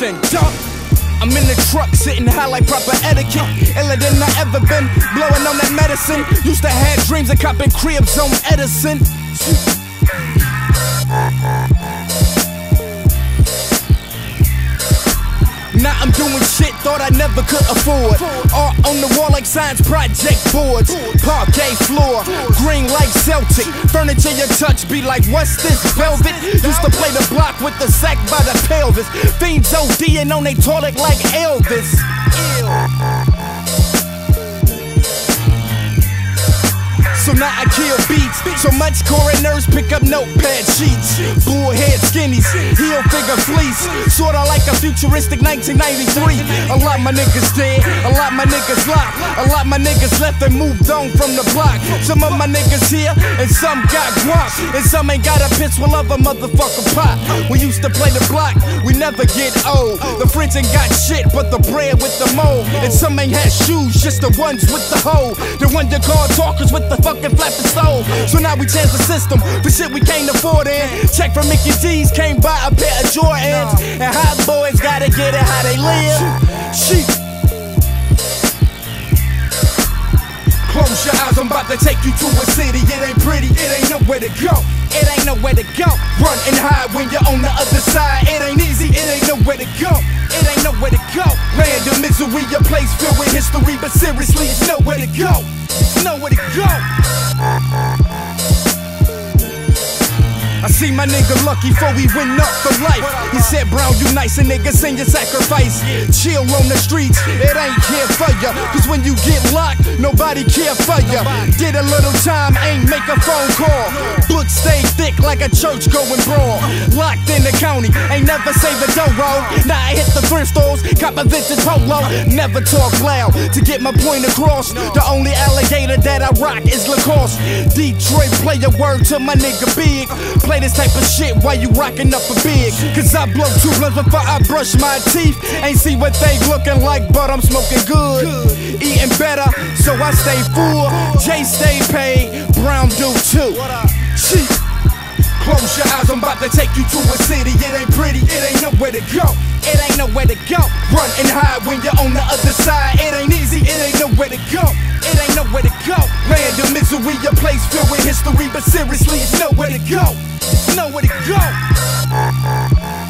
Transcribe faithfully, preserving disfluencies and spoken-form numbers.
Houston, duck. I'm in the truck, sitting high like proper etiquette. Iller than I ever been, blowing on that medicine. Used to have dreams of copping cribs on Edison. Now I'm doing shit thought I never could afford. Art on the wall like science project boards. Parquet floor, green like Celtic. Furniture you touch be like, what's this, velvet? Used to play the block with the sack by the pelvis. Fiends ODing on they toilet like Elvis. Ew. So now I kill beats, so much coroners pick up notepad sheets. Bullhead skinnies, heel figure fleece, sorta like a futuristic nineteen ninety-three. A lot my niggas dead, a lot my niggas locked, a lot my niggas left and moved on from the block. Some of my niggas here, and some got guap, and some ain't got a pistol of a motherfucker pop. We used to play the block, we never get old. The friends ain't got shit but the bread with the mold. And some ain't had shoes, just the ones with the hole. The one you call talkers with the fucking flapping stove. So now we change the system for shit we can't afford in. Check from Mickey D's, came by a pair of Jordans. And hot boys gotta get it how they live. Sheep. Close your eyes, I'm about to take you to a city. It ain't pretty, it ain't nowhere to go. It ain't nowhere to go. Run and hide when you're on the other side. It ain't easy, it ain't nowhere to go. It ain't nowhere to go. Random misery, a place filled with history. But seriously, it's nowhere to go. It's nowhere to go. I see my nigga Lucky before we went up for life. He said, Brown, you nice and nigga, send your sacrifice. Chill on the streets, it ain't here for ya. Cause when you get locked, nobody care for ya. Did a little time, ain't make a phone call. Book stay thick like a church going brawl. Locked in the county, ain't never save a dough roll. Now I hit the thrift stores, cop a vintage polo. Never talk loud to get my point across. The only alligator that I rock is Lacoste. Detroit play a word to my nigga Big. Play this type of shit while you rockin' up a big. Cause I blow two blunts before I brush my teeth. Ain't see what they looking like, but I'm smoking good. Eating better, so I stay full. Jay stay paid, Brown do too. Cheap. Close your eyes, I'm about to take you to a city. It ain't pretty, it ain't nowhere to go. It ain't nowhere to go. Run and hide when you're on the other side. It ain't easy, it ain't nowhere to go. It ain't nowhere to go. Random misery, a place filled with history. But seriously, it's nowhere to go. It's nowhere to go.